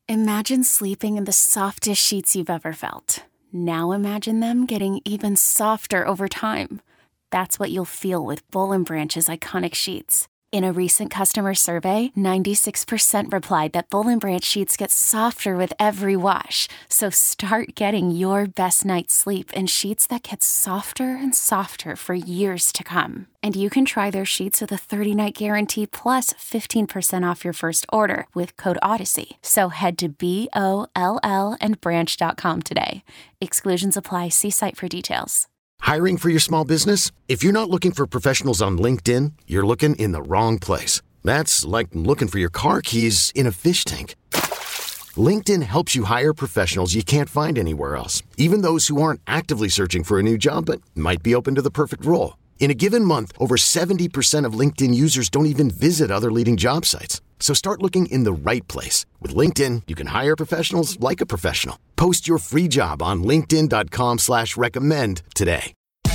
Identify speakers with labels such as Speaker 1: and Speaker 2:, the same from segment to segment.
Speaker 1: Imagine sleeping in the softest sheets you've ever felt. Now imagine them getting even softer over time. That's what you'll feel with Boll & Branch's iconic sheets. In a recent customer survey, 96% replied that Boll & Branch sheets get softer with every wash. So start getting your best night's sleep in sheets that get softer and softer for years to come. And you can try their sheets with a 30-night guarantee plus 15% off your first order with code Odyssey. So head to BOLLandbranch.com today. Exclusions apply. See site for details.
Speaker 2: Hiring for your small business? If you're not looking for professionals on LinkedIn, you're looking in the wrong place. That's like looking for your car keys in a fish tank. LinkedIn helps you hire professionals you can't find anywhere else, even those who aren't actively searching for a new job but might be open to the perfect role. In a given month, over 70% of LinkedIn users don't even visit other leading job sites. So start looking in the right place. With LinkedIn, you can hire professionals like a professional. Post your free job on linkedin.com/recommend today.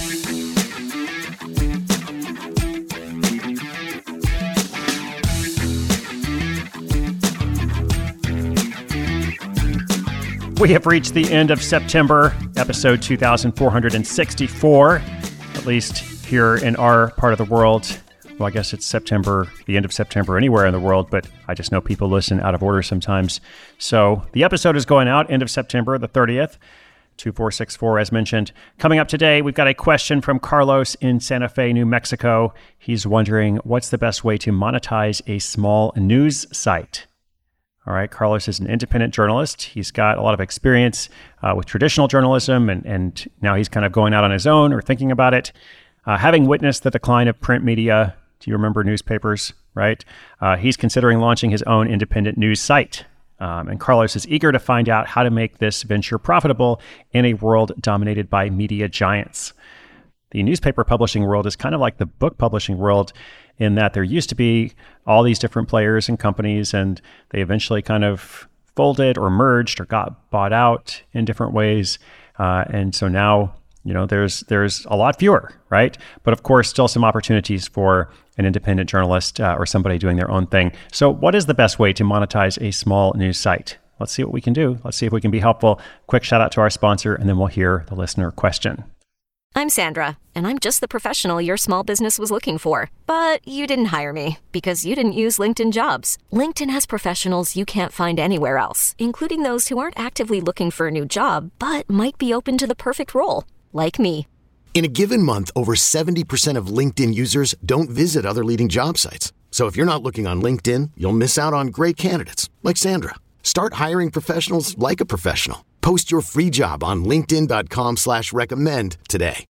Speaker 3: We have reached the end of September, episode 2464, at least here in our part of the world. Well, I guess it's September, the end of September anywhere in the world, but I just know people listen out of order sometimes. So the episode is going out end of September, the 30th, 2464, as mentioned. Coming up today, we've got a question from Carlos in Santa Fe, New Mexico. He's wondering, what's the best way to monetize a small news site? All right, Carlos is an independent journalist. He's got a lot of experience with traditional journalism, and now he's kind of going out on his own or thinking about it. Having witnessed the decline of print media, do you remember newspapers, right? He's considering launching his own independent news site. And Carlos is eager to find out how to make this venture profitable in a world dominated by media giants. The newspaper publishing world is kind of like the book publishing world in that there used to be all these different players and companies, and they eventually kind of folded or merged or got bought out in different ways. And so now, you know, there's a lot fewer, right? But of course, still some opportunities for an independent journalist or somebody doing their own thing. So what is the best way to monetize a small news site? Let's see what we can do. Let's see if we can be helpful. Quick shout out to our sponsor, and then we'll hear the listener question.
Speaker 4: I'm Sandra, and I'm just the professional your small business was looking for. But you didn't hire me because you didn't use LinkedIn Jobs. LinkedIn has professionals you can't find anywhere else, including those who aren't actively looking for a new job, but might be open to the perfect role, like me.
Speaker 2: In a given month, over 70% of LinkedIn users don't visit other leading job sites. So if you're not looking on LinkedIn, you'll miss out on great candidates like Sandra. Start hiring professionals like a professional. Post your free job on linkedin.com/recommend today.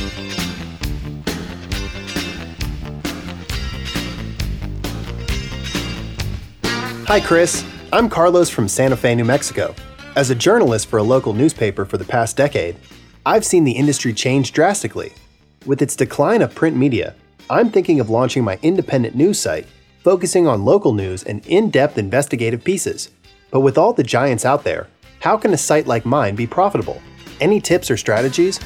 Speaker 5: Hi, Chris. I'm Carlos from Santa Fe, New Mexico. As a journalist for a local newspaper for the past decade, I've seen the industry change drastically. With its decline of print media, I'm thinking of launching my independent news site, focusing on local news and in-depth investigative pieces. But with all the giants out there, how can a site like mine be profitable? Any tips or strategies?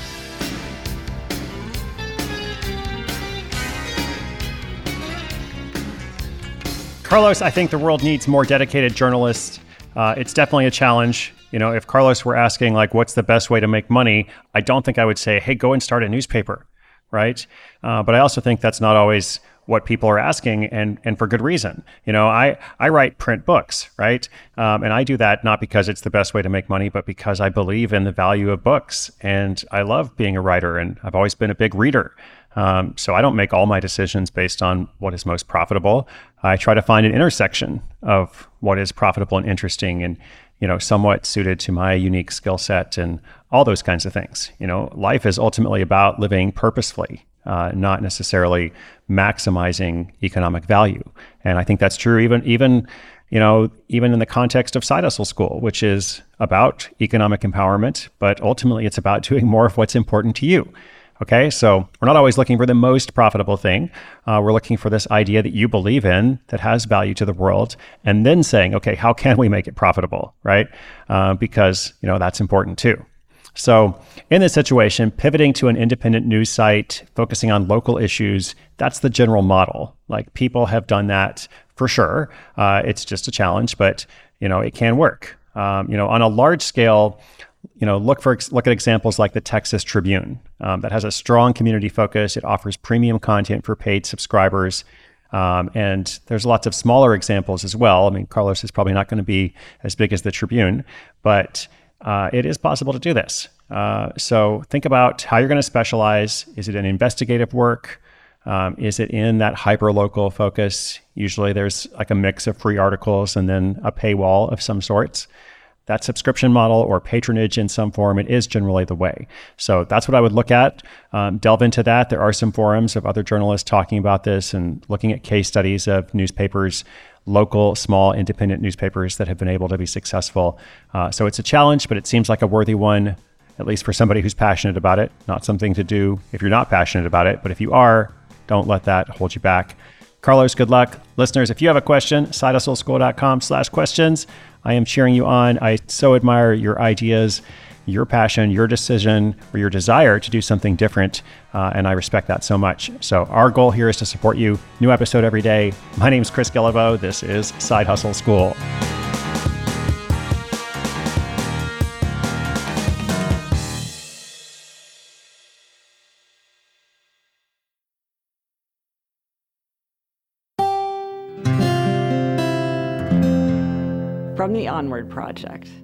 Speaker 3: Carlos, I think the world needs more dedicated journalists. It's definitely a challenge. You know, if Carlos were asking, like, what's the best way to make money, I don't think I would say, hey, go and start a newspaper, right? But I also think that's not always what people are asking, and for good reason. You know, I write print books, right? And I do that not because it's the best way to make money, but because I believe in the value of books. And I love being a writer, and I've always been a big reader. So I don't make all my decisions based on what is most profitable. I try to find an intersection of what is profitable and interesting and, you know, somewhat suited to my unique skill set and all those kinds of things. You know, life is ultimately about living purposefully, not necessarily maximizing economic value. And I think that's true even in the context of Side Hustle School, which is about economic empowerment, but ultimately it's about doing more of what's important to you. Okay, so we're not always looking for the most profitable thing. We're looking for this idea that you believe in that has value to the world, and then saying, okay, how can we make it profitable, right? Because, you know, that's important too. So in this situation, pivoting to an independent news site, focusing on local issues, that's the general model. Like, people have done that for sure. It's just a challenge, but it can work. On a large scale, look at examples like the Texas Tribune that has a strong community focus. It offers premium content for paid subscribers. And there's lots of smaller examples as well. I mean, Carlos is probably not going to be as big as the Tribune, but it is possible to do this. So think about how you're going to specialize. Is it in investigative work? Is it in that hyper-local focus? Usually there's like a mix of free articles and then a paywall of some sorts. That subscription model or patronage in some form, it is generally the way. So that's what I would look at. Delve into that. There are some forums of other journalists talking about this and looking at case studies of newspapers, local, small, independent newspapers that have been able to be successful. So it's a challenge, but it seems like a worthy one, at least for somebody who's passionate about it. Not something to do if you're not passionate about it, but if you are, don't let that hold you back. Carlos, good luck. Listeners, if you have a question, sidehustleschool.com/questions. I am cheering you on. I so admire your ideas, your passion, your decision, or your desire to do something different. And I respect that so much. So our goal here is to support you. New episode every day. My name is Chris Guillebeau. This is Side Hustle School.
Speaker 6: From the Onward Project.